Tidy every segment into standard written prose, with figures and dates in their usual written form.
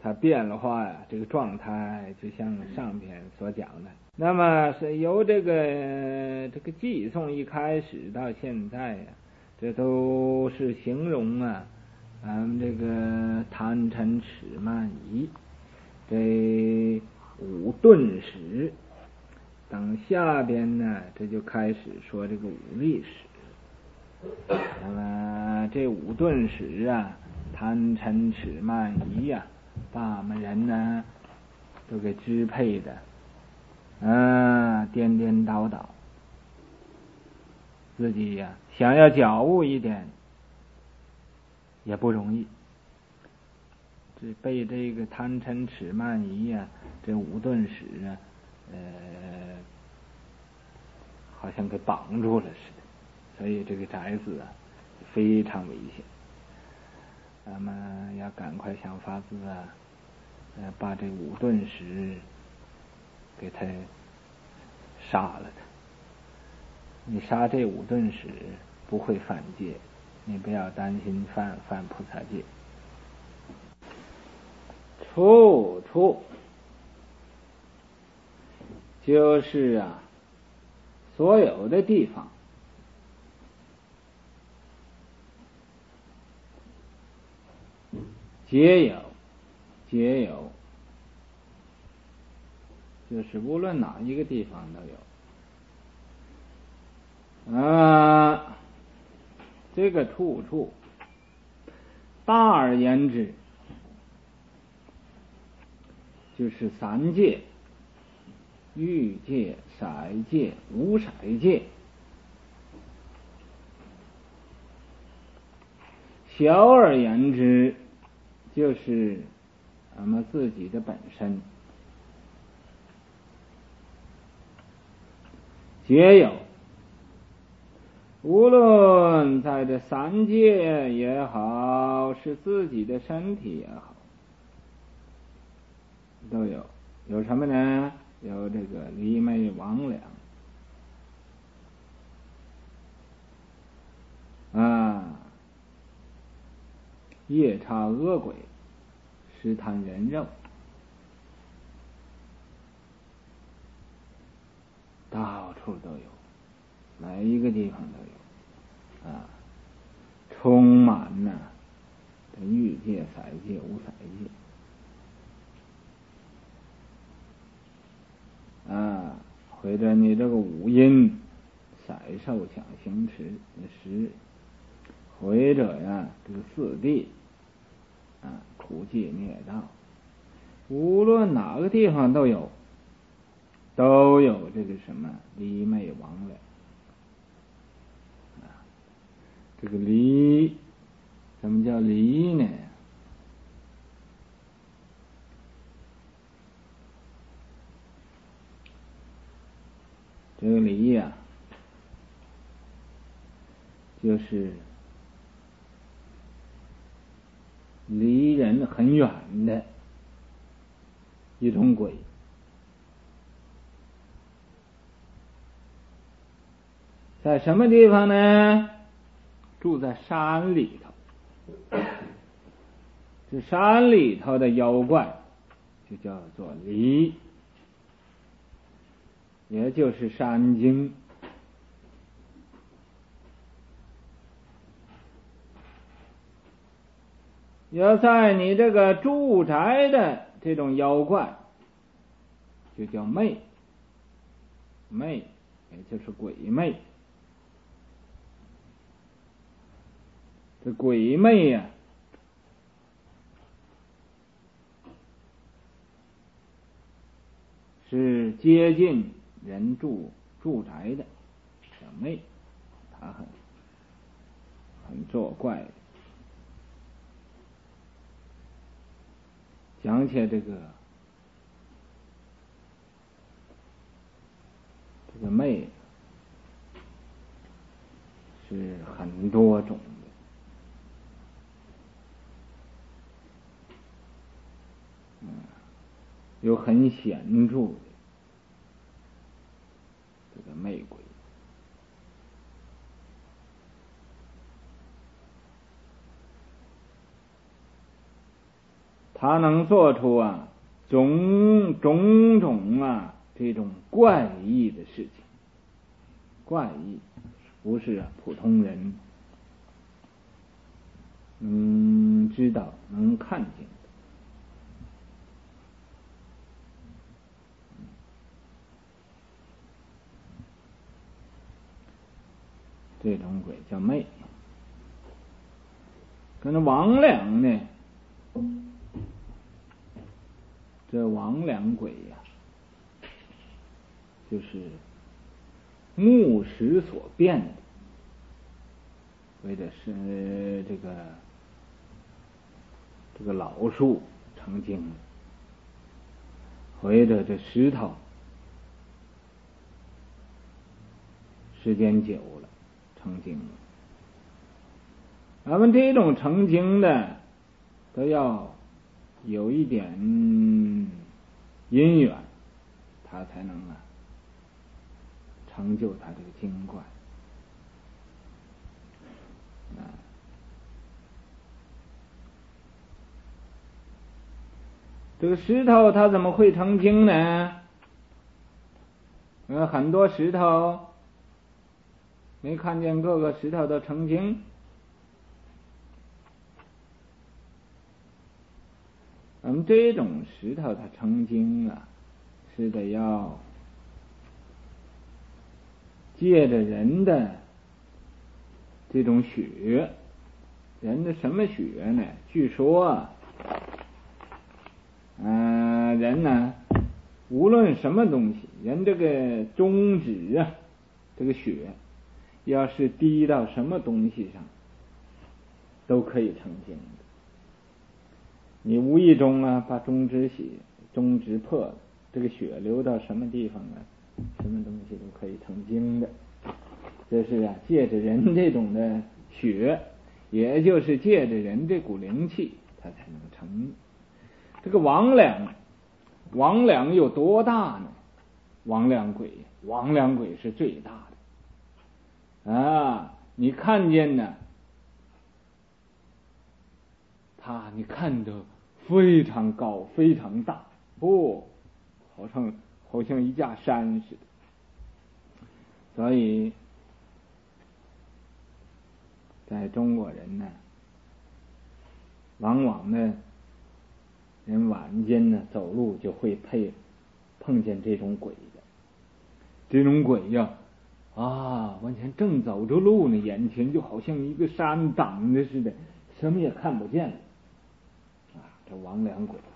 它变化呀，这个状态就像上篇所讲的。那么是由这个寄送一开始到现在呀，这都是形容啊，咱们这个贪嗔痴慢疑这五顿使。等下边呢，这就开始说这个五力使。那么这五顿使啊，贪嗔痴慢疑呀，把我们人呢都给支配的颠颠倒倒，自己呀想要觉悟一点也不容易，这被这个贪嗔痴慢疑呀，这五顿使啊，好像给绑住了似的，所以这个宅子啊非常危险。咱们要赶快想法子啊，把这五顿使给他杀了他。你杀这五顿使不会犯戒，你不要担心犯菩萨戒。处处就是啊，所有的地方皆有，就是无论哪一个地方都有。这个处处，大而言之，就是三界：欲界、色界、无色界。小而言之，就是我们自己的本身，皆有。无论在这三界也好，是自己的身体也好，都有。有什么呢？有这个离昧魍魉夜叉恶鬼，试探人肉，到处都有，每一个地方都有充满这欲界、色界、无色界或者你这个五阴色受想行识或者呀这个四谛苦界孽道，无论哪个地方都有这个什么离昧魍魉。这个离，什么叫离呢？这个离呀，就是离人很远的一种鬼。在什么地方呢？住在山里头。这山里头的妖怪就叫做离，也就是山精。要在你这个住宅的这种妖怪就叫魅，也就是鬼魅。这鬼魅呀，是接近人住宅的小魅，他很作怪的。讲起这个魅是很多种的，有很显著的这个魅鬼。 他能做出种种这种怪异的事情，怪异不是普通人知道能看见的。这种鬼叫魅。跟着魍魉呢，这魍魉鬼就是木石所变的，为的是这个老树成精了，或者这石头时间久了成精了。咱们这种成精的都要有一点因缘，他才能成就他这个精怪。这个石头它怎么会成精呢？很多石头没看见各个石头都成精。这种石头它成精是得要借着人的这种血，人的什么血呢？据说人呢，无论什么东西，人这个中指这个血要是滴到什么东西上，都可以成精的。你无意中把中指破了，这个血流到什么地方什么东西都可以成精的。这是借着人这种的血，也就是借着人这股灵气，它才能成。这个魍魉有多大呢？魍魉鬼是最大的你看见呢，你看得非常高非常大，好像一架山似的。所以在中国人呢，往往呢人晚间呢走路就会碰见这种鬼的。这种鬼完全正走着路呢，眼前就好像一个山挡着似的，什么也看不见了。这魍魉鬼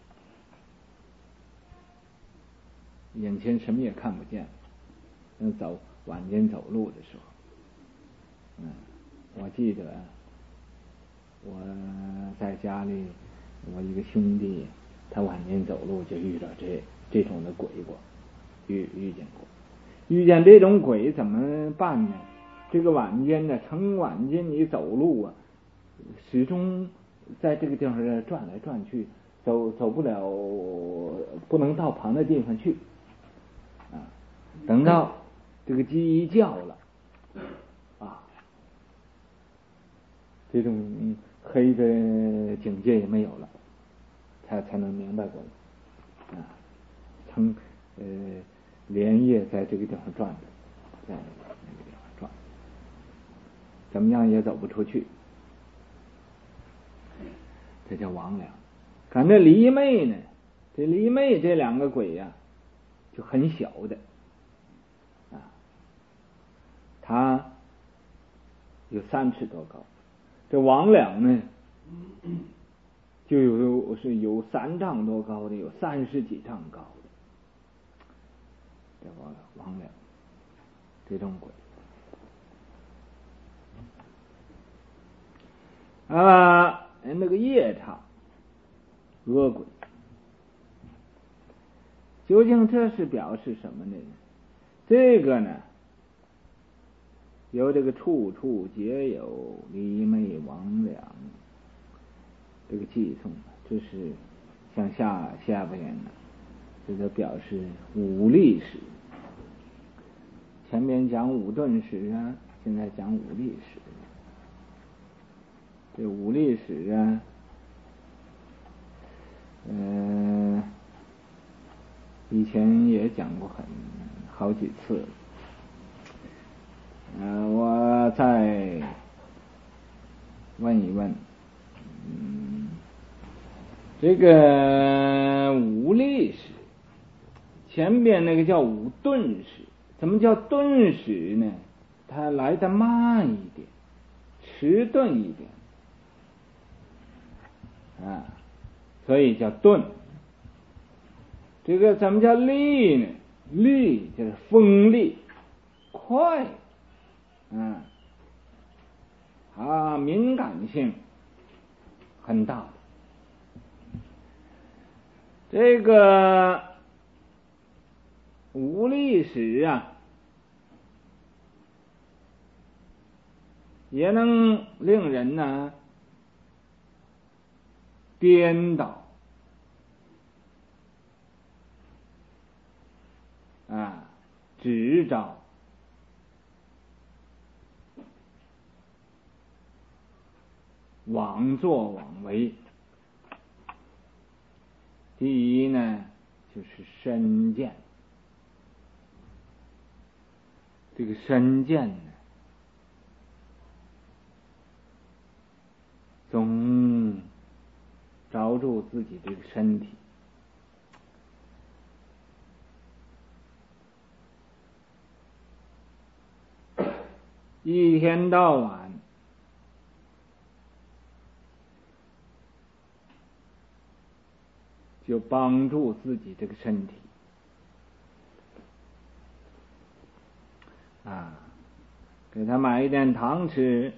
眼前什么也看不见，晚间走路的时候，我记得我在家里，我一个兄弟，他晚间走路就遇到这种的鬼过，遇见过。遇见这种鬼怎么办呢？这个晚间你走路始终在这个地方转来转去，走不了，不能到旁的地方去等到这个鸡一叫了这种黑的警戒也没有了，才能明白过来连夜在这个地方转着，在那个地方转，怎么样也走不出去。这叫魍魉。看这狸魅呢，这狸魅这两个鬼就很小的它有3尺多高。这魍魉呢就有3丈多高的，有30几丈高的。这魍魉这种鬼那个夜叉恶鬼，究竟这是表示什么呢？这个呢由这个处处皆有狸魅魍魉这个寄送，这是像下边呢，这个表示武力史。前面讲武顿史现在讲武力史。这武力史前也讲过好几次。我再问一问，这个无力时，前边那个叫无顿时，怎么叫顿时呢？它来得慢一点，迟钝一点啊，所以叫顿。这个怎么叫利呢？利就是锋利、快，敏感性很大的。这个无力时啊，也能令人呢颠倒执着，妄作妄为。第一呢，就是身见。这个身见呢，总着住自己这个身体，一天到晚就帮助自己这个身体给他买一点糖吃，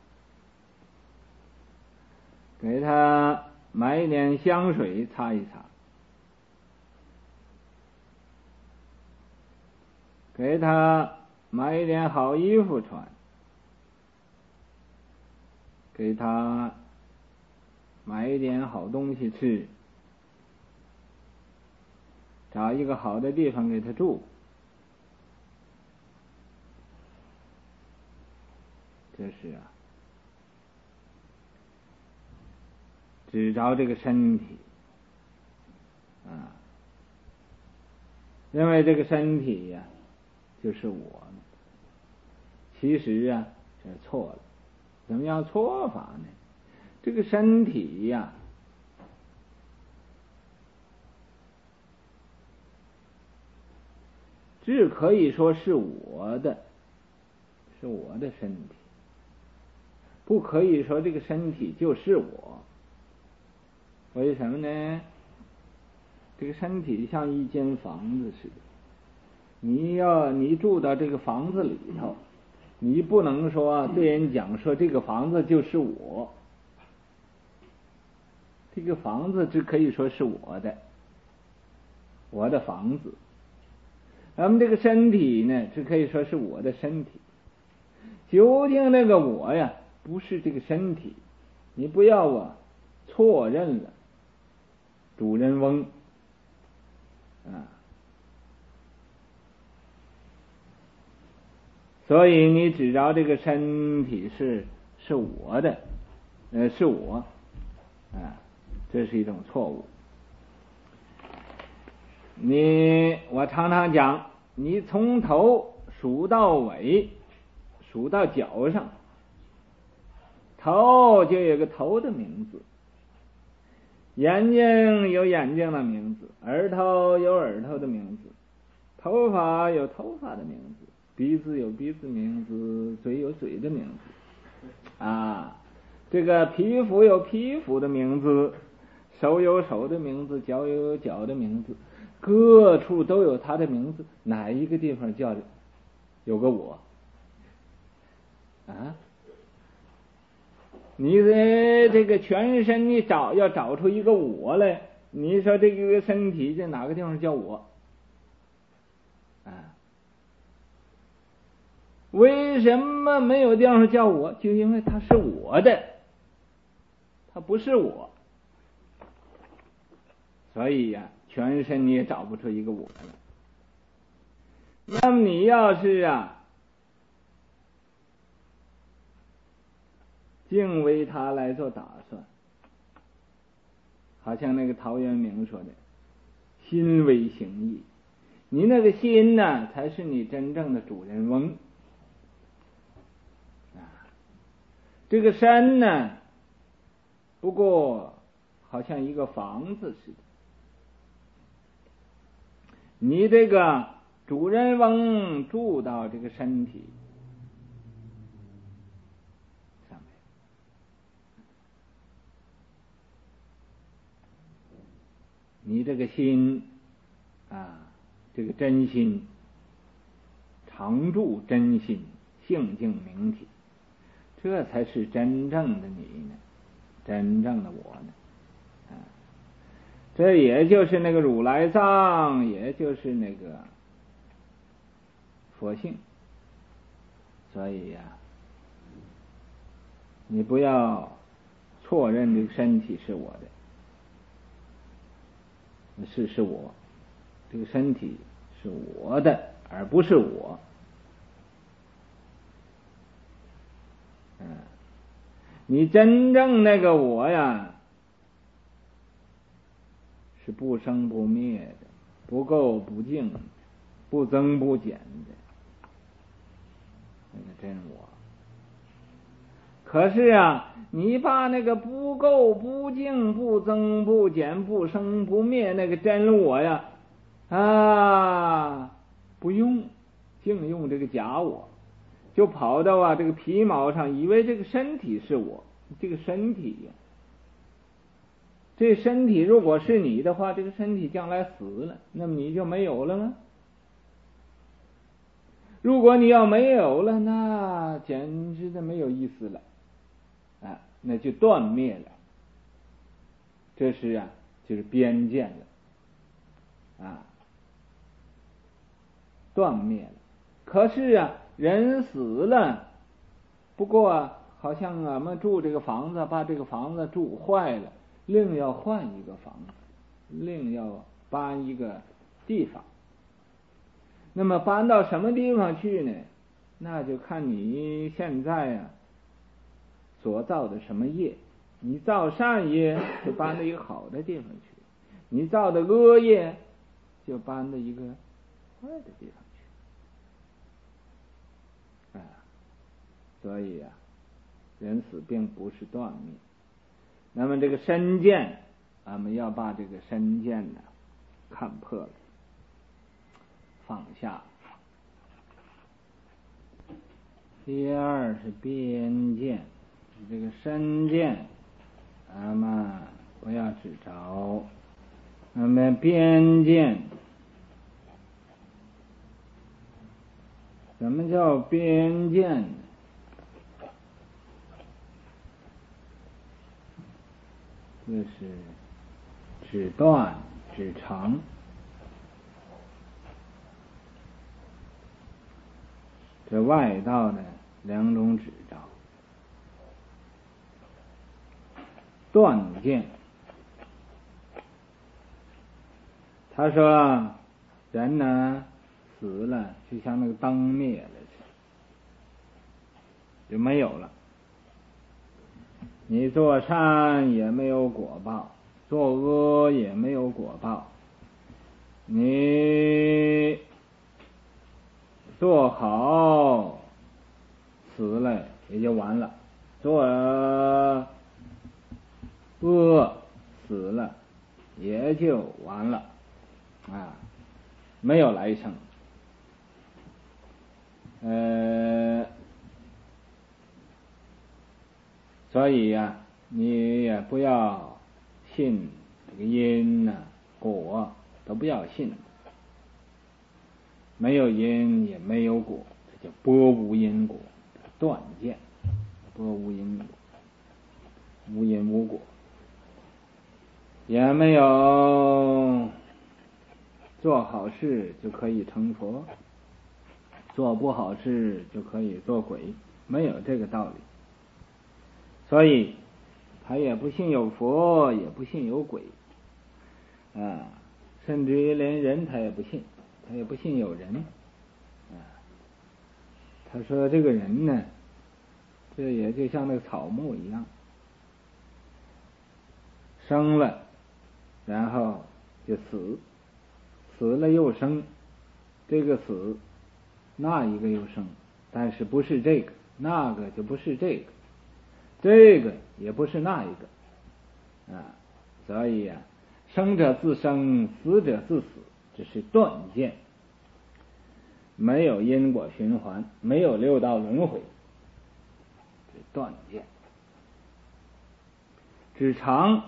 给他买一点香水擦一擦，给他买一点好衣服穿，给他买一点好东西吃，找一个好的地方给他住。这是只着这个身体认为这个身体就是我呢。其实这错了。怎么样错法呢？这个身体只可以说是我的身体，不可以说这个身体就是我。为什么呢？这个身体像一间房子似的，你住到这个房子里头，你不能说对人讲说这个房子就是我，这个房子只可以说是我的房子。咱们这个身体呢，只可以说是我的身体。究竟那个我不是这个身体，你不要错认了主人翁所以你只着这个身体是我的，是我这是一种错误。我常常讲，你从头数到尾，数到脚上，头就有个头的名字，眼睛有眼睛的名字，耳朵有耳朵的名字，头发有头发的名字，鼻子有鼻子名字，嘴有嘴的名字这个皮肤有皮肤的名字，手有手的名字，脚有脚的名字，各处都有它的名字。哪一个地方叫有个我你的这个全身你要找出一个我来，你说这个身体在哪个地方叫我为什么没有地方叫我？就因为它是我的，它不是我，所以全身你也找不出一个我来。那么你要是敬为他来做打算，好像那个陶渊明说的心为形役， 你那个心呢，才是你真正的主人翁啊。这个身呢，不过好像一个房子似的，你这个主人翁住到这个身体上面，你这个心啊，这个真心常住真心，性净明体，这才是真正的你呢，真正的我呢。这也就是那个如来藏，也就是那个佛性。所以呀，你不要错认这个身体是我的，是我，这个身体是我的，而不是我。你真正那个我呀，是不生不灭的，不垢不净的，不增不减的，那个真我。可是啊，你把那个不垢不净不增不减不生不灭那个真我呀不用，净用这个假我，就跑到这个皮毛上，以为这个身体是我。这个身体呀，这身体如果是你的话，这个身体将来死了，那么你就没有了吗？如果你要没有了，那简直的没有意思了那就断灭了。这是就是边见了断灭了。可是人死了，不过好像我们住这个房子，把这个房子住坏了，另要换一个房子，另要搬一个地方。那么搬到什么地方去呢？那就看你现在所造的什么业。你造善业，就搬到一个好的地方去；你造的恶业，就搬到一个坏的地方去。所以人死并不是断灭。那么这个身见，我们要把这个身见看破了，放下。第二是边见，这个身见咱们不要只着。那么边见，什么叫边见呢？就是指断指长，这外道呢两种指着。断见，他说人呢死了就像那个灯灭了就没有了。你做善也没有果报，做恶也没有果报。你做好死了也就完了，做恶死了也就完了没有来生。所以你也不要信这个因果都不要信，没有因也没有果，这叫波无因果，断见。波无因果，无因无果，也没有做好事就可以成佛，做不好事就可以做鬼，没有这个道理。所以他也不信有佛，也不信有鬼甚至于连人他也不信，他也不信有人他说这个人呢，这也就像那个草木一样，生了然后就死，死了又生， 这个死，那一个又生，但是不是这个，那个就不是这个，这个也不是那一个啊。所以啊，生者自生，死者自死，这是断见，没有因果循环，没有六道轮回，这断见。指常，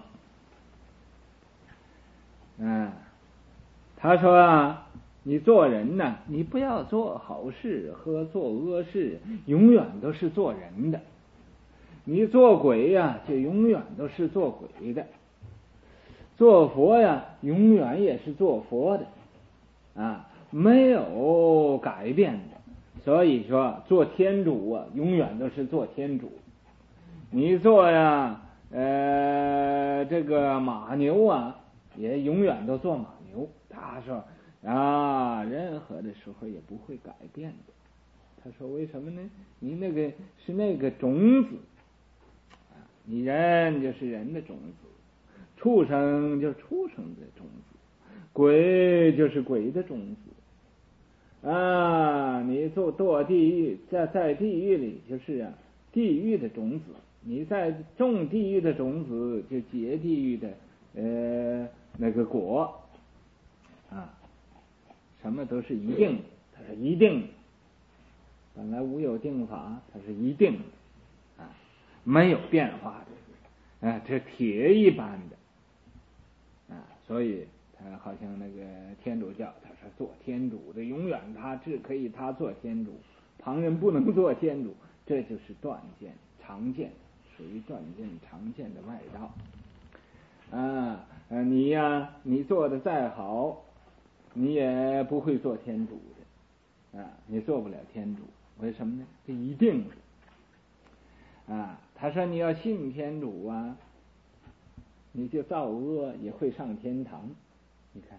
他说啊，你做人呢，你不要做好事和做恶事，永远都是做人的；你做鬼呀，就永远都是做鬼的；做佛呀，永远也是做佛的，啊，没有改变的。所以说，做天主啊，永远都是做天主。你做呀，这个马牛啊，也永远都做马牛。他说啊，任何的时候也不会改变的。他说为什么呢？你那个是那个种子，你人就是人的种子，畜生就是畜生的种子，鬼就是鬼的种子啊！你堕地狱，在地狱里就是啊，地狱的种子。你在种地狱的种子，就结地狱的那个果啊。什么都是一定的，它是一定的。本来无有定法，它是一定的啊，没有变化的啊，这铁一般的啊。所以他好像那个天主教，他说做天主的永远他只可以他做天主，旁人不能做天主，这就是断见常见，属于断见常见的外道啊。你呀，你做的再好，你也不会做天主的啊，你做不了天主。为什么呢？这一定啊。他说你要信天主啊，你就造恶也会上天堂。你看，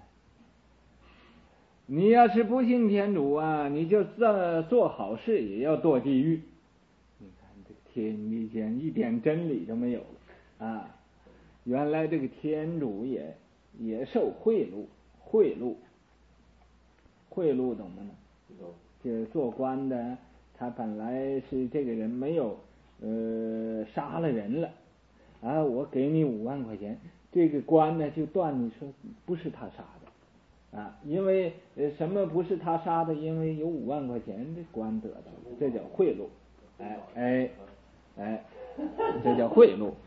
你要是不信天主啊，你就做好事也要堕地狱。你看这个天地间一点真理都没有了啊！原来这个天主也受贿赂，贿赂懂吗呢？这做官的，他本来是这个人没有杀了人了啊，我给你5万块钱，这个官呢就断你说不是他杀的啊，因为什么不是他杀的？因为有5万块钱的官得到了，这叫贿赂，这叫贿赂，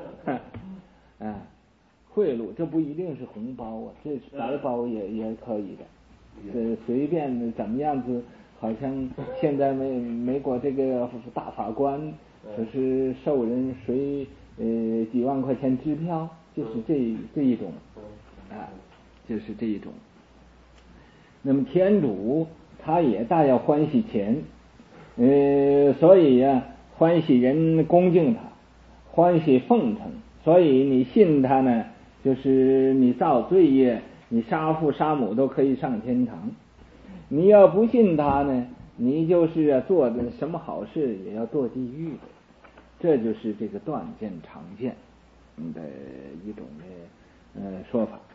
贿赂这不一定是红包啊，这是白包也可以的，随便怎么样子。好像现在美国这个大法官就是受人随几万块钱支票，就是这一种啊，就是这一种。那么天主他也大要欢喜钱，所以呀，欢喜人恭敬他，欢喜奉承，所以你信他呢，就是你造罪业，你杀父杀母都可以上天堂。你要不信他呢，你就是做的什么好事也要堕地狱的。这就是这个断见常见的一种的说法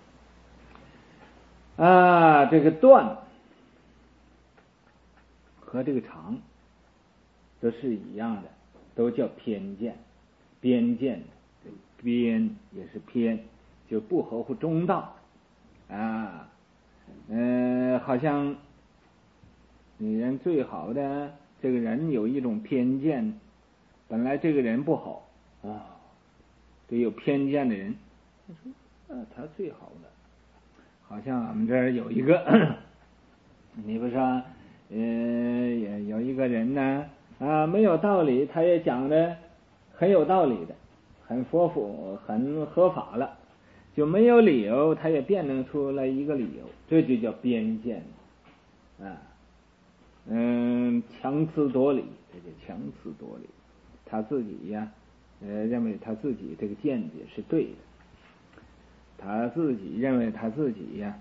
啊。这个断和这个常都是一样的，都叫偏见，边见，边也是偏，就不合乎中道啊。好像女人最好的这个人有一种偏见，本来这个人不好啊，对有偏见的人，他说他最好的。好像我们这儿有一个，你不说，也有一个人呢啊，没有道理，他也讲的很有道理的，很佛法，很合法了，就没有理由，他也辩证出来一个理由，这就叫边见啊。强词夺理，这就强词夺理。他自己呀，认为他自己这个见解是对的，他自己认为他自己呀，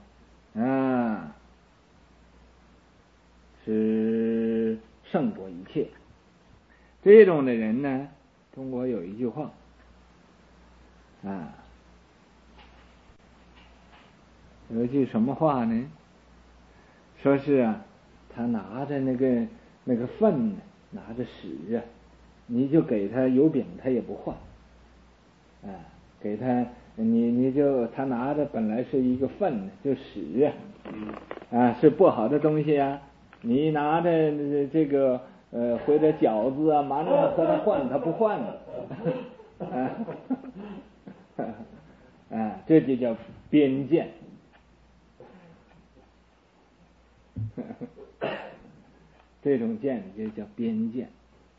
是胜过一切。这种的人呢，中国有一句话啊，有一句什么话呢？ 说是啊，他拿着那个粪，拿着屎啊，你就给他油饼，他也不换。给他你就他拿着本来是一个粪，就屎是不好的东西啊。你拿着这个或者饺子啊，马上和他换，他不换这就叫边见。这种见就叫边见。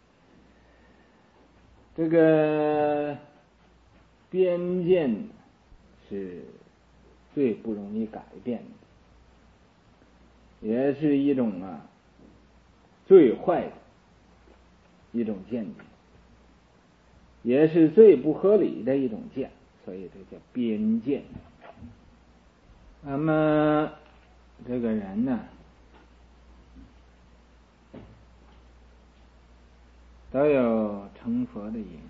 这个边见是最不容易改变的，也是一种最坏的一种见解，也是最不合理的一种见，所以这叫边见。那么这个人呢，都有成佛的因缘，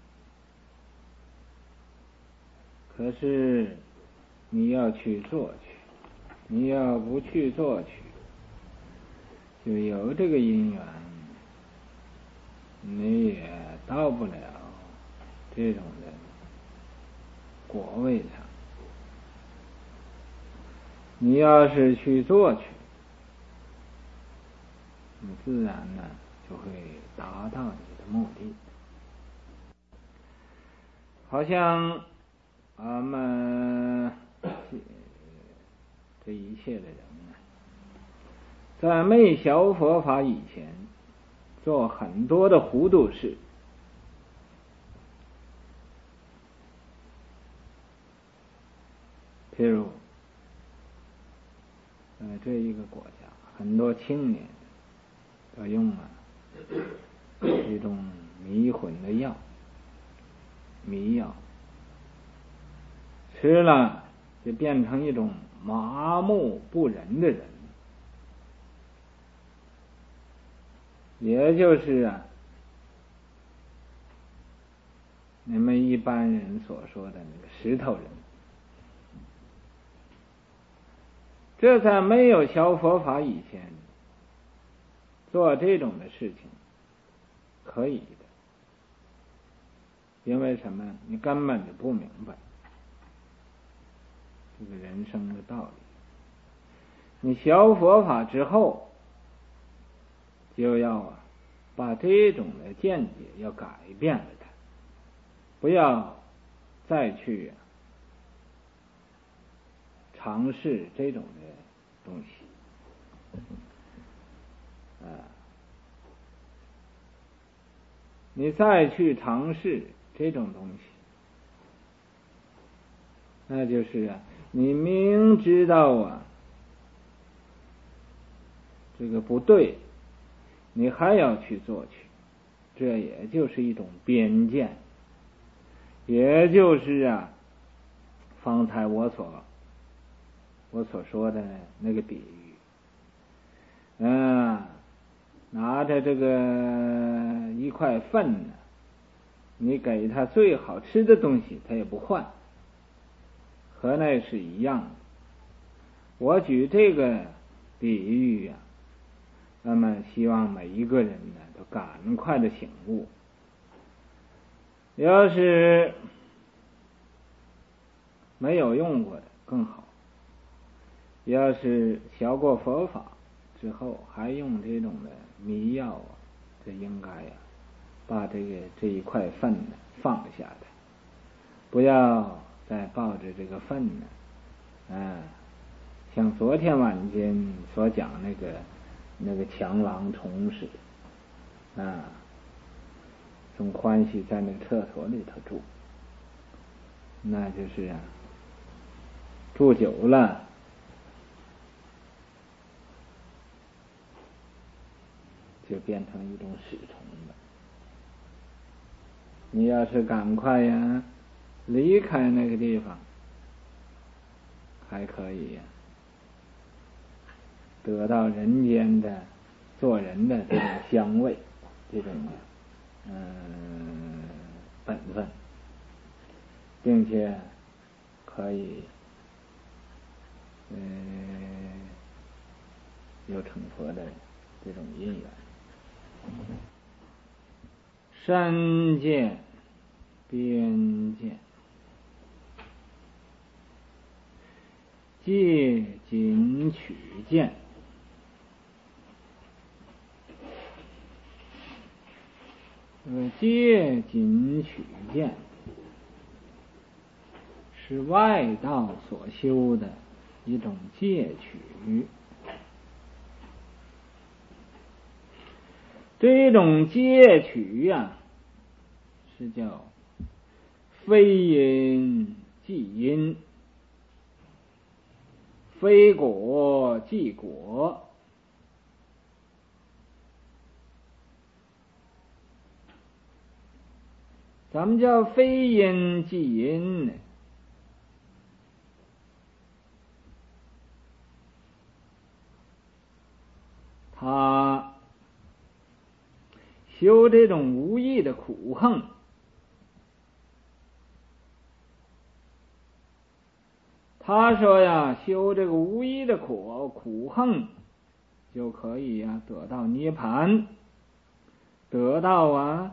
可是你要去做去，你要不去做去，就有这个因缘，你也到不了这种的果位上。你要是去做去，你自然呢就会达到你的目的。好像我们这一切的人在没学佛法以前，做很多的糊涂事。譬如这一个国家很多青年都用一种迷魂的药，迷药吃了就变成一种麻木不仁的人，也就是你们一般人所说的那个石头人。这在没有学佛法以前，做这种的事情可以的，因为什么？你根本就不明白这个人生的道理。你学佛法之后，就要把这种的见解要改变了它，不要再去尝试这种的东西。你再去尝试这种东西，那就是你明知道这个不对，你还要去做去，这也就是一种边见，也就是方才我所说的那个比喻。拿着这个一块粪呢，你给他最好吃的东西，他也不换，和那是一样的。我举这个比喻那么希望每一个人呢都赶快的醒悟。要是没有用过的更好，要是学过佛法之后还用这种的迷药这应该把这一块粪放下的，不要再抱着这个粪像昨天晚间所讲那个强狼虫似的总欢喜在那个厕所里头住，那就是住久了就变成一种屎虫了。你要是赶快离开那个地方，还可以得到人间的做人的这种香味，这种本分，并且可以有成佛的这种因缘。身见、边见、戒紧取见，戒紧取见是外道所修的一种戒取。这种戒取是叫非因即因，非果即果。咱们叫非因即因呢？他修这种无益的苦恨，他说修这个无益的苦恨就可以得到涅槃，得到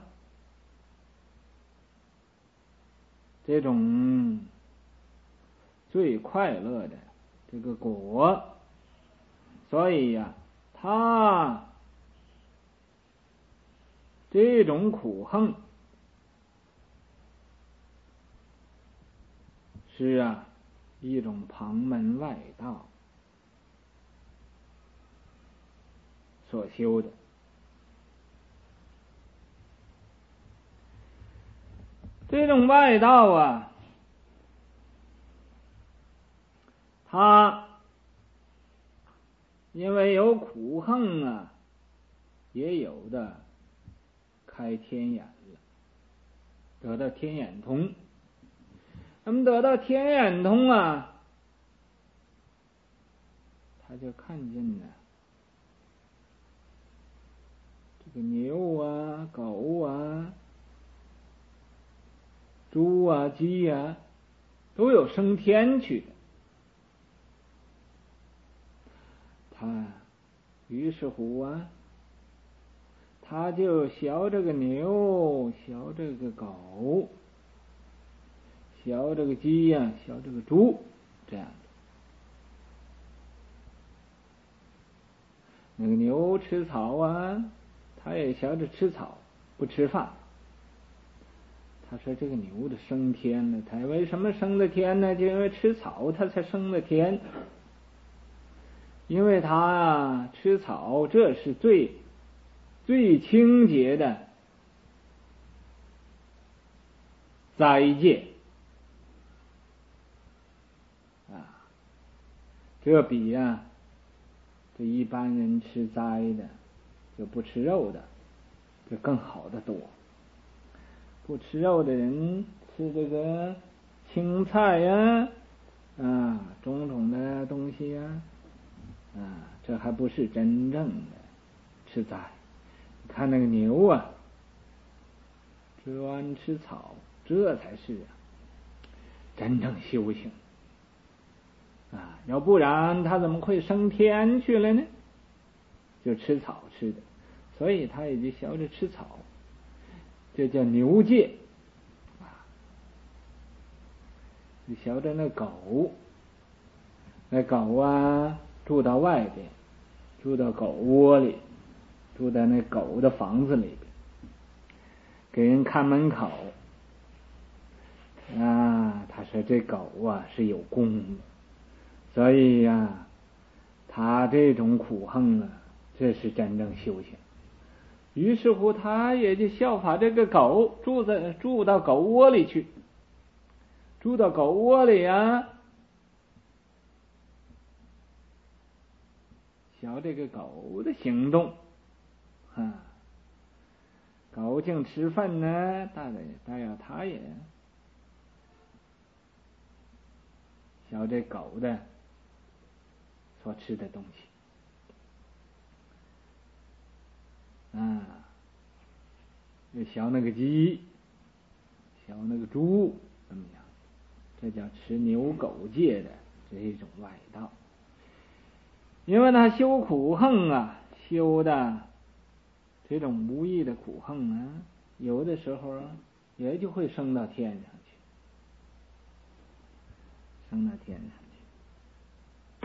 这种最快乐的这个果。所以他这种苦恨是一种旁门外道所修的。这种外道他因为有苦恨也有的开天眼了，得到天眼通。那么得到天眼通他就看见了这个牛狗猪鸡都有升天去的。他于是乎他就学这个牛，学这个狗，学这个鸡学这个猪，这样的。那个牛吃草他也学着吃草，不吃饭。他说这个牛的升天呢，他为什么升的天呢？就因为吃草他才升的天。因为他吃草，这是最清洁的斋戒这比这一般人吃斋的就不吃肉的就更好得多。不吃肉的人吃这个青菜种种的东西这还不是真正的吃斋。看那个牛专吃草，这才是真正修行要不然他怎么会升天去了呢？就吃草吃的，所以他也就学着吃草，这叫牛戒就学着那狗住到外边，住到狗窝里，住在那狗的房子里边，给人看门口他说这狗是有功的，所以他这种苦恨这是真正修行。于是乎他也就效法这个狗，住到狗窝里去，住到狗窝里学这个狗的行动狗净吃饭呢，大概他也学这狗的所吃的东西又学那个鸡，学那个猪，怎么样？这叫吃牛狗戒的这一种外道。 因为他修苦恨啊，修的这种无益的苦恨啊，有的时候啊，也就会升到天上去，升到天上去。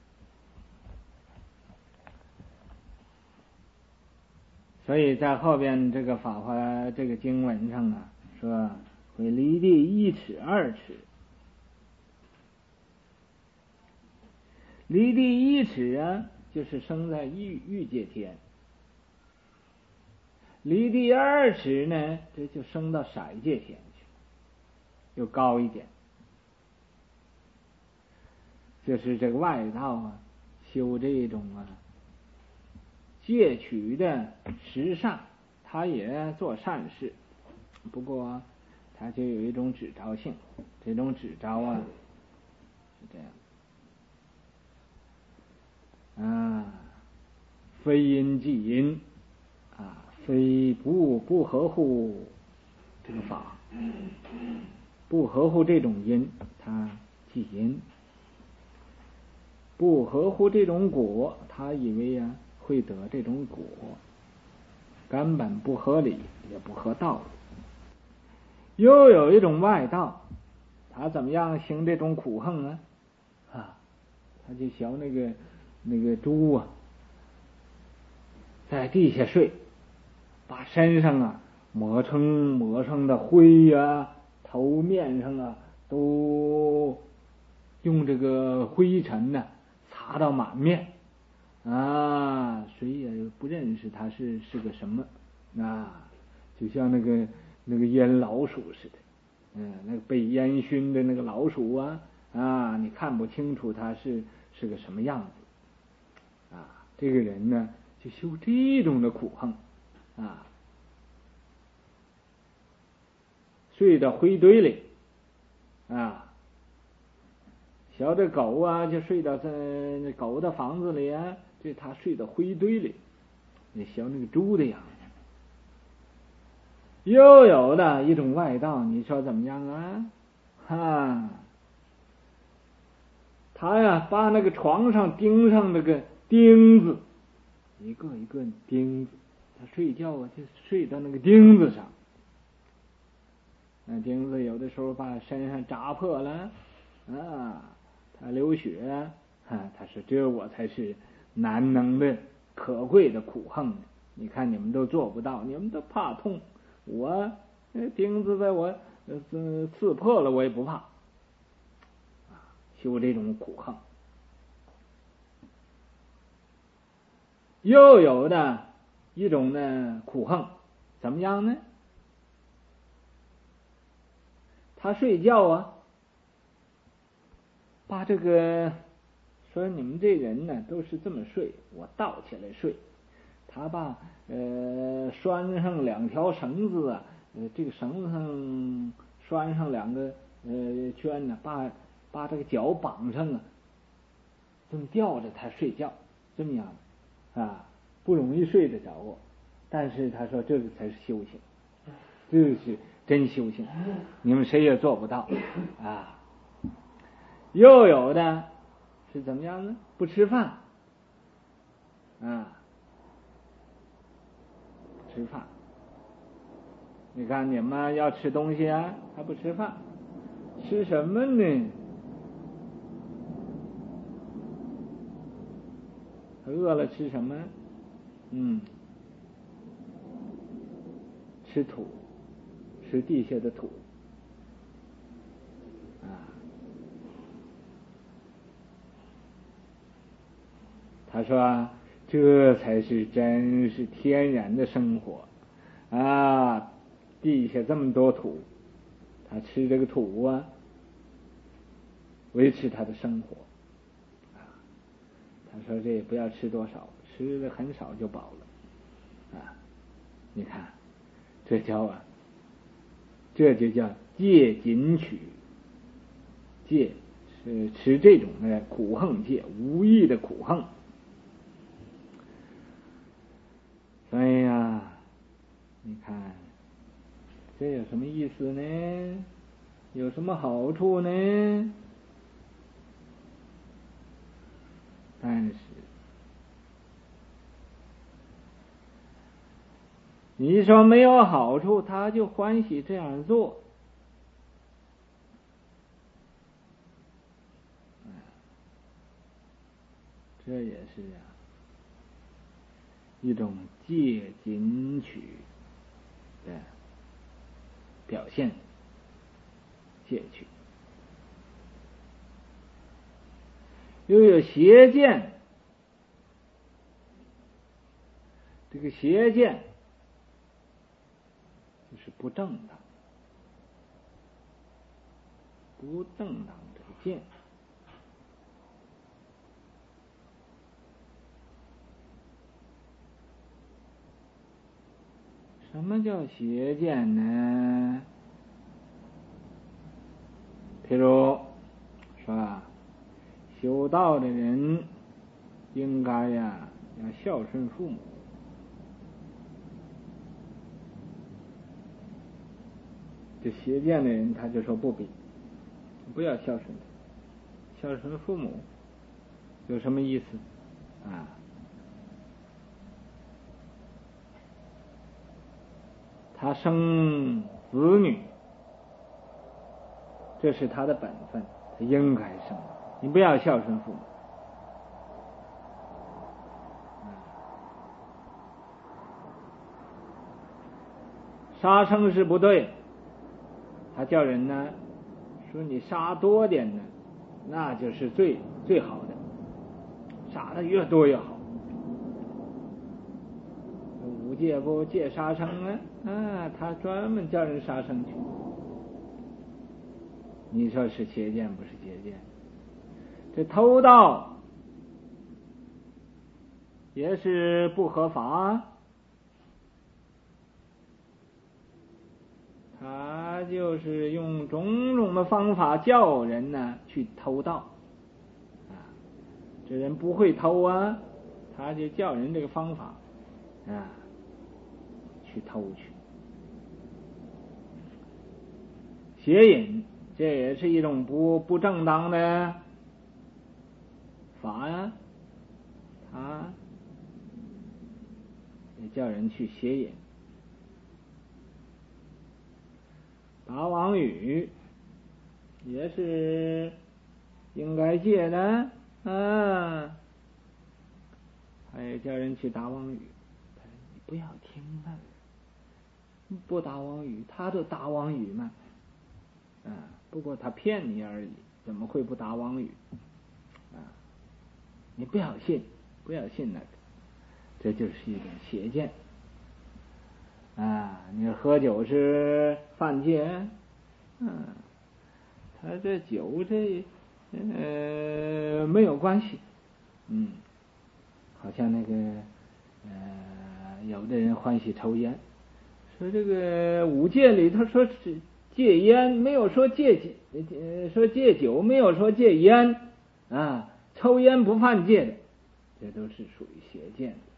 所以在后边这个法华这个经文上啊，说会离地1尺2尺，离地1尺啊，就是升在欲界天；离地2尺呢，这就升到色界天去，又高一点。就是这个外道啊，修这种啊戒取的实善，他也做善事，不过他就有一种指招性，这种指招啊是这样啊，非因即因啊，非不合乎这个法，不合乎这种因，他即因；不合乎这种果，他以为啊会得这种果，根本不合理，也不合道理。又有一种外道，他怎么样行这种苦恨呢？啊，他就学那个猪啊，在地下睡，把身上啊抹上的灰啊，头面上啊都用这个灰尘呢擦到满面啊，谁也不认识他是个什么啊，就像那个烟老鼠似的，那个被烟熏的那个老鼠啊，你看不清楚他是个什么样子啊。这个人呢，就修这种的苦恨啊，睡到灰堆里啊。小的狗啊，就睡到这狗的房子里啊，这他睡到灰堆里，那像那个猪的样子。又有的一种外道，你说怎么样啊？他呀把那个床上钉上那个钉子，一个一个钉子，他睡觉啊就睡到那个钉子上，那钉子有的时候把身上扎破了啊，他流血他说这我才是难能的可贵的苦恨，你看你们都做不到，你们都怕痛，我钉子在我刺破了我也不怕，修这种苦恨。又有的一种呢苦恨怎么样呢？他睡觉啊，把这个说你们这人呢都是这么睡，我倒起来睡。他把拴上2条绳子啊，这个绳子上拴上2个圈呢，把这个脚绑上啊，这么吊着他睡觉，这么样啊，不容易睡得着我。但是他说这个才是修行，这是真修行，你们谁也做不到啊。又有的是怎么样呢？不吃饭啊，吃饭。你看你们要吃东西啊，他不吃饭，吃什么呢？饿了吃什么？吃土，吃地下的土啊。他说这才是真是天然的生活啊，地下这么多土，他吃这个土啊，维持他的生活啊。他说这也不要吃多少，吃的很少就饱了啊。你看这就叫戒禁取，戒是持这种的苦恨戒，无益的苦恨。所以呀，你看这有什么意思呢？有什么好处呢？但是你说没有好处，他就欢喜这样做。这也是一种借金取的表现，借取。又有邪见，这个邪见就是不正当，不正当这个见。什么叫邪见呢？譬如说修道的人应该要孝顺父母，这邪见的人他就说不必，不要孝顺他。孝顺父母有什么意思啊？他生子女，这是他的本分，他应该生。你不要孝顺父母。杀生是不对，他叫人呢说你杀多点呢，那就是最好的，杀的越多越好。五戒不戒杀生啊，他专门叫人杀生去。你说是邪见不是邪见？这偷盗也是不合法，他就是用种种的方法叫人呢去偷盗啊。这人不会偷啊，他就叫人这个方法啊去偷去。邪淫这也是一种不正当的法呀，他也叫人去邪淫。打妄语也是应该戒的啊，他也叫人去打妄语。你不要听啊，不打妄语，他都打妄语嘛。不过他骗你而已，怎么会不打妄语啊？你不要信，不要信那个，这就是一种邪见啊。你喝酒是犯戒，他这酒这没有关系，好像那个有的人欢喜抽烟，说这个五戒里头说是戒烟，没有说说戒酒，没有说戒烟啊，抽烟不犯戒的，这都是属于邪见的。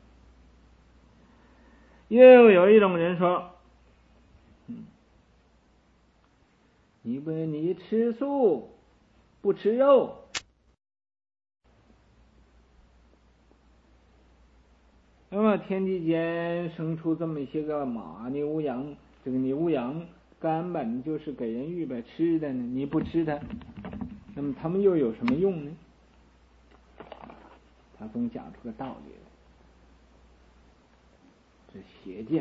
又有一种人说，你吃素不吃肉，那么天地间生出这么些个马牛羊，这个牛羊根本就是给人预备吃的呢，你不吃它，那么他们又有什么用呢？他总讲出个道理来，这邪见。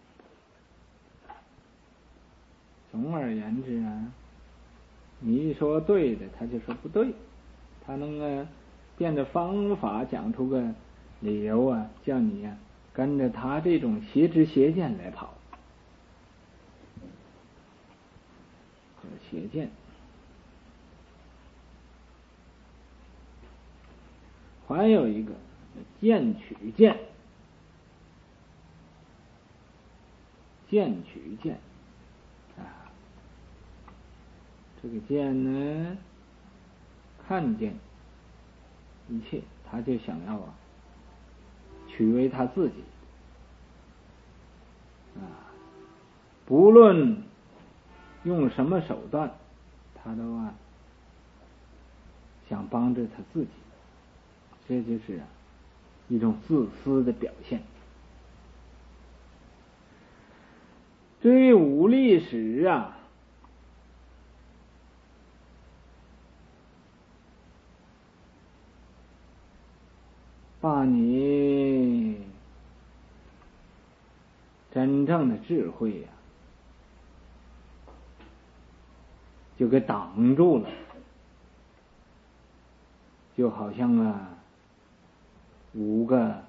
总而言之你一说对的，他就说不对，他能变着方法讲出个理由叫你跟着他这种邪知邪见来跑，邪见。还有一个见取见，见取见这个见呢，看见一切，他就想要取为他自己不论用什么手段，他都想帮着他自己，这就是一种自私的表现。 至于武力史啊，把你真正的智慧呀，就给挡住了，就好像5个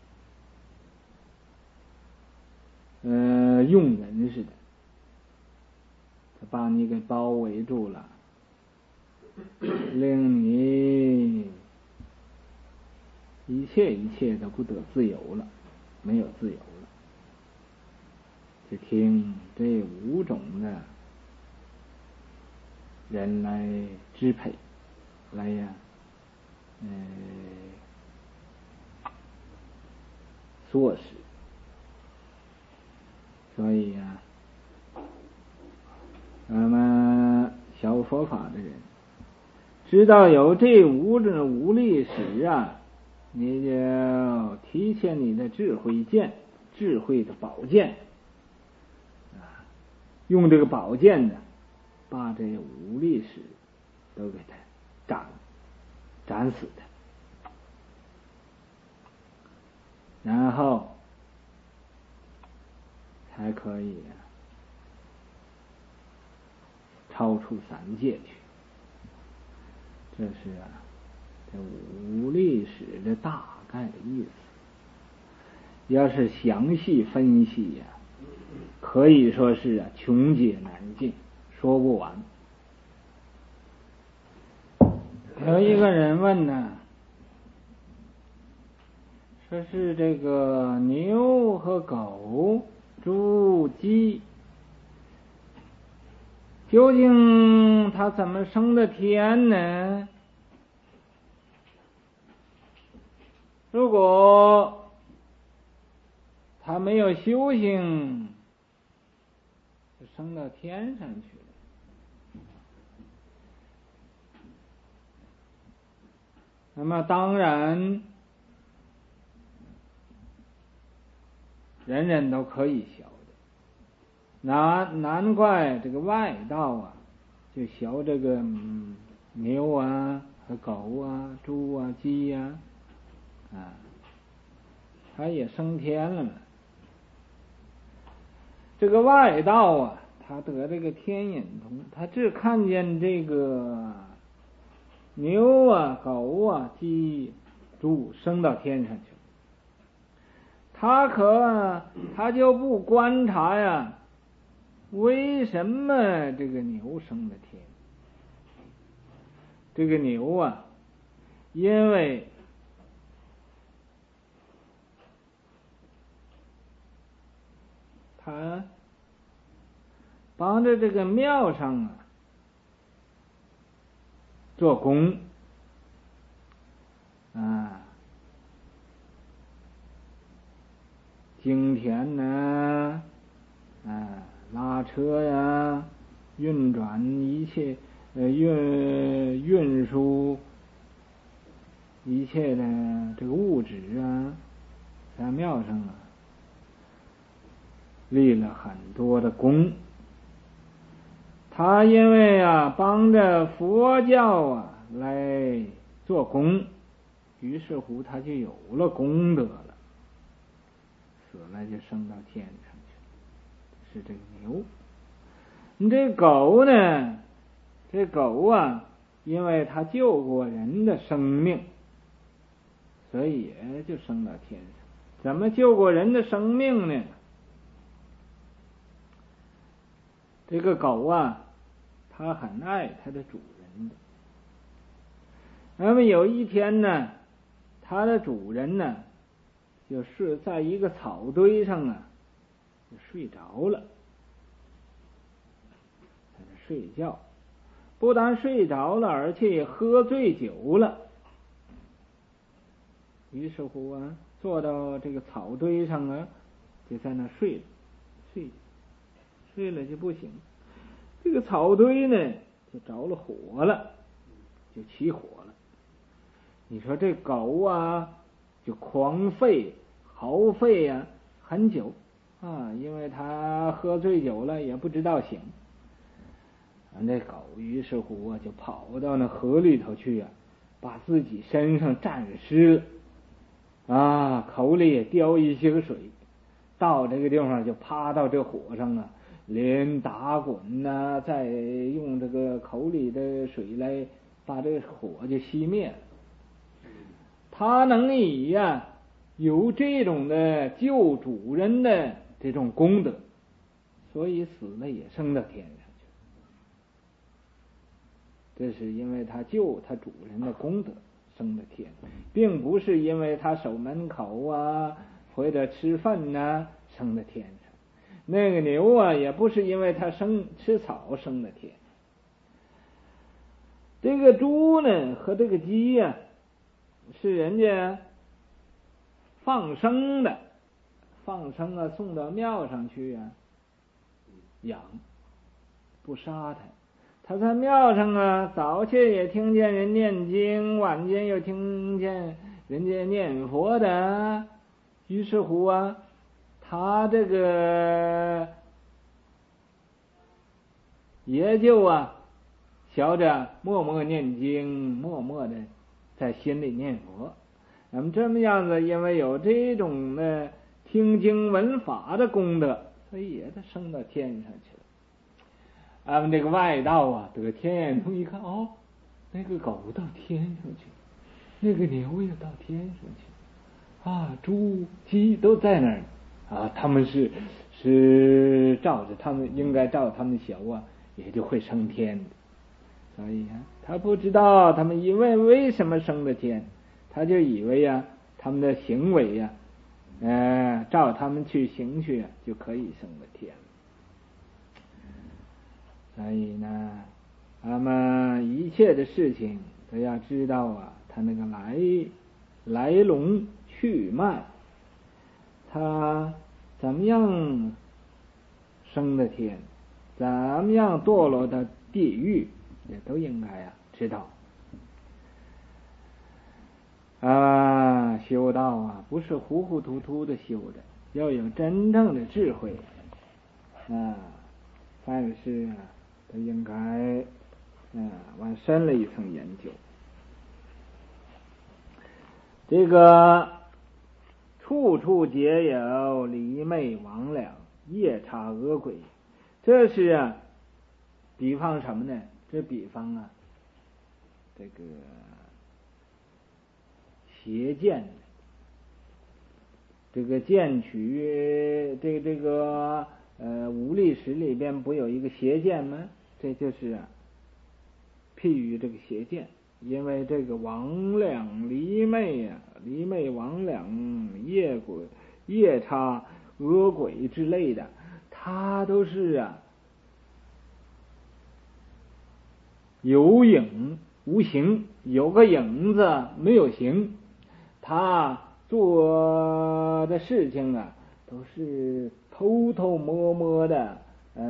佣人似的，他把你给包围住了，令你一切都不得自由了，没有自由了，就听这5种的人来支配，来唆使。所以那么小佛法的人知道有这5种武力史啊，你就提起你的智慧剑，智慧的宝剑用这个宝剑呢，把这武力史都给他斩死他，然后才可以超出3界去。这是这武力史的大概的意思。要是详细分析可以说是穷解难尽，说不完。有一个人问说是这个牛和狗、猪、鸡，究竟它怎么升的天呢？如果它没有修行，就升到天上去了。那么当然人人都可以学的，难怪这个外道就学这个牛和狗猪鸡他也升天了嘛。这个外道他得这个天眼通，他只看见这个牛狗鸡猪升到天上去，他就不观察为什么这个牛升了天。这个牛因为他帮着这个庙上做工耕田拉车运转一切运输一切的这个物质在庙上立了很多的功。他因为帮着佛教来做工，于是乎他就有了功德了，死了就升到天上去。是这个牛。你这狗呢？这狗因为它救过人的生命，所以也就升到天上。怎么救过人的生命呢？这个狗它很爱它的主人的。那么有一天呢，它的主人就是在一个草堆上就睡着了。在那睡觉，不但睡着了，而且也喝醉酒了。于是乎坐到这个草堆上就在那睡了就不行。这个草堆呢就着了火了，就起火了。你说这狗就狂吠嚎吠很久， 因为他喝醉酒了也不知道醒。那狗于是乎就跑到那河里头去把自己身上沾湿了口里也叼一些个水，到这个地方就趴到这火上连打滚再用这个口里的水来把这个火就熄灭了。他能以有这种的救主人的这种功德，所以死了也升到天上去。这是因为他救他主人的功德升到天，并不是因为他守门口或者吃饭升到天上。那个牛也不是因为他吃草升到天。这个猪呢和这个鸡是人家放生的，放生送到庙上去养，不杀它。他在庙上早些也听见人念经，晚间又听见人家念佛的，于是乎他这个也就学着默默念经，默默的在心里念佛。那么这么样子，因为有这种的听经闻法的功德，所以也得升到天上去了。俺们这个外道得天眼通一看，那个狗到天上去，那个牛也到天上去猪鸡都在那儿他们是照着他们应该照他们学也就会升天的。所以他不知道他们为什么升的天，他就以为他们的行为照他们去行去就可以升的天。所以呢，咱们一切的事情都要知道他那个来龙去脉，他怎么样升的天，怎么样堕落到地狱，也都应该知道。修道不是糊糊涂涂的修的，要有真正的智慧凡事都应该往深了一层研究。这个处处皆有离昧魍魉夜叉恶鬼，这是比方什么呢？这比方这个邪见，这个剑曲这个武力史里边不有一个邪剑吗？这就是譬喻这个邪剑。因为这个魍魉离昧离昧魍魉夜叉恶鬼之类的，它都是有影无形，有个影子没有形，他做的事情都是偷偷摸摸的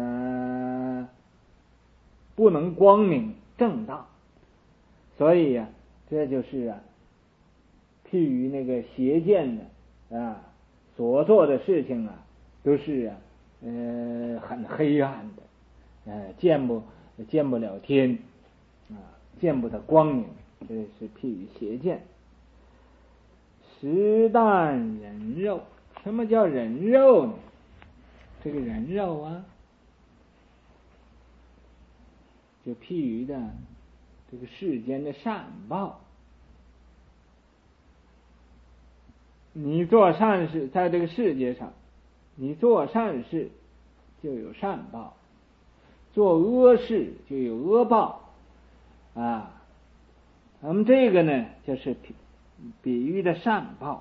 不能光明正大。所以这就是譬喻那个邪见所做的事情都是很黑暗的见不了天见不得光明，这是譬喻邪见。食啖人肉，什么叫人肉呢？这个人肉就譬喻的这个世间的善报。你做善事，在这个世界上你做善事就有善报，做恶事就有恶报那么这个呢就是比喻的善报。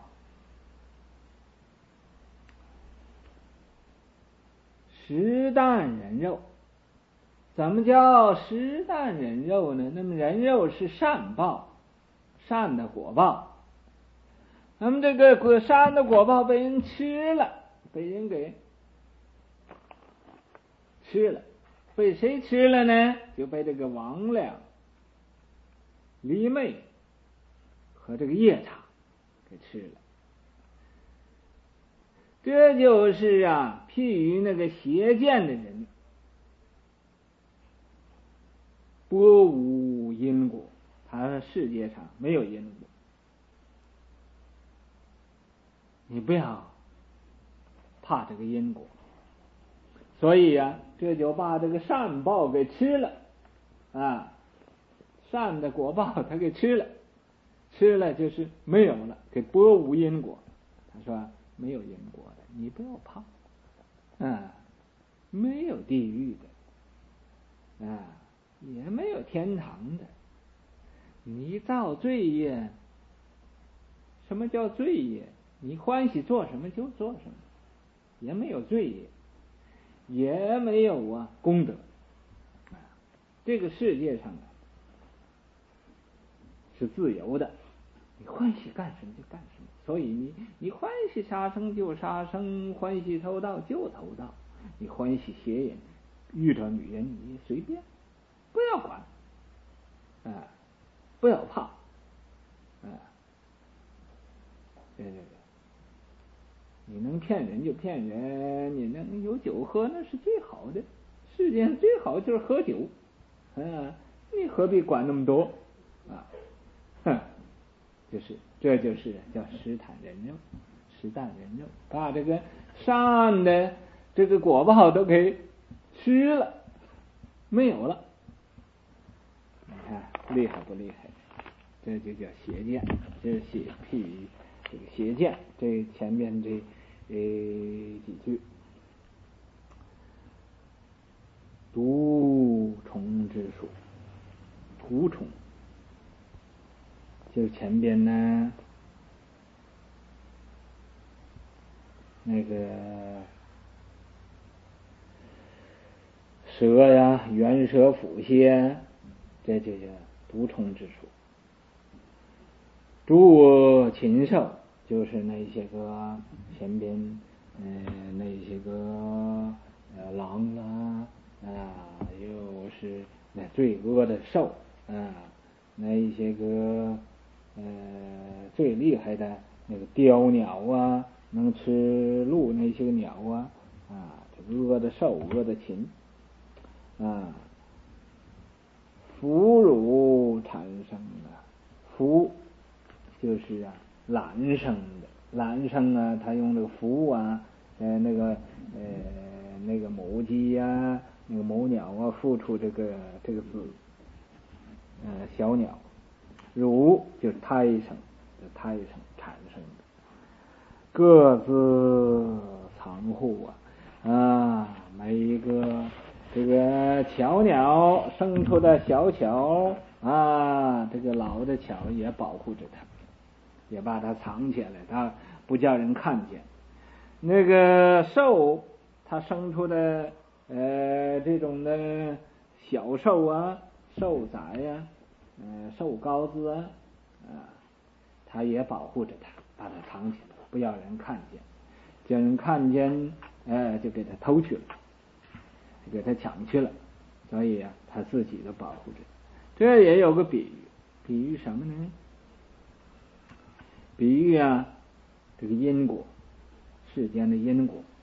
食啖人肉，怎么叫食啖人肉呢？那么人肉是善报，善的果报。那么这个善的果报被人吃了，被人给吃了，被谁吃了呢？就被这个魍魉离昧和这个夜叉给吃了。 这就是譬喻那个邪见的人，波无因果，他世界上没有因果。你不要怕这个因果，所以这就把这个善报给吃了善的果报他给吃了，吃了就是没有了，给波无因果。他说没有因果的，你不要怕没有地狱的也没有天堂的。你造罪业，什么叫罪业？你欢喜做什么就做什么，也没有罪业，也没有功德。这个世界上是自由的，你欢喜干什么就干什么。所以你欢喜杀生就杀生，欢喜偷盗就偷盗，你欢喜邪淫，遇着女人你随便，不要管不要怕对，你能骗人就骗人，你能有酒喝那是最好的。世界上最好就是喝酒你何必管那么多这就是叫实坦人肉，实淡人肉，把这个善的这个果报都给吃了，没有了。你看厉害不厉害？这就叫邪见，这是譬喻这个邪见。这前面这几句，毒虫之属，毒虫就前边呢那个蛇猿蛇蝮蝎，这就叫毒虫之属。诸禽兽就是那些个前边那些个狼又是那最恶的兽那一些个最厉害的那个雕鸟能吃鹿那些个鸟这恶的兽，恶的禽腐乳产生腐就是卵生的，卵生他用这个腐那个母鸡那个母鸟孵出这个子小鸟，乳就是胎生产生的，各自藏护每一个这个巧鸟生出的小巧这个老的巧也保护着它，也把它藏起来，它不叫人看见。那个兽它生出的这种的小兽兽崽兽羔子它也保护着它，把它藏起来，不要人看见，叫人看见就给它偷去了，就给它抢去了。所以它自己都保护着。这也有个比喻，比喻什么呢？比喻这个因果，世间的因果。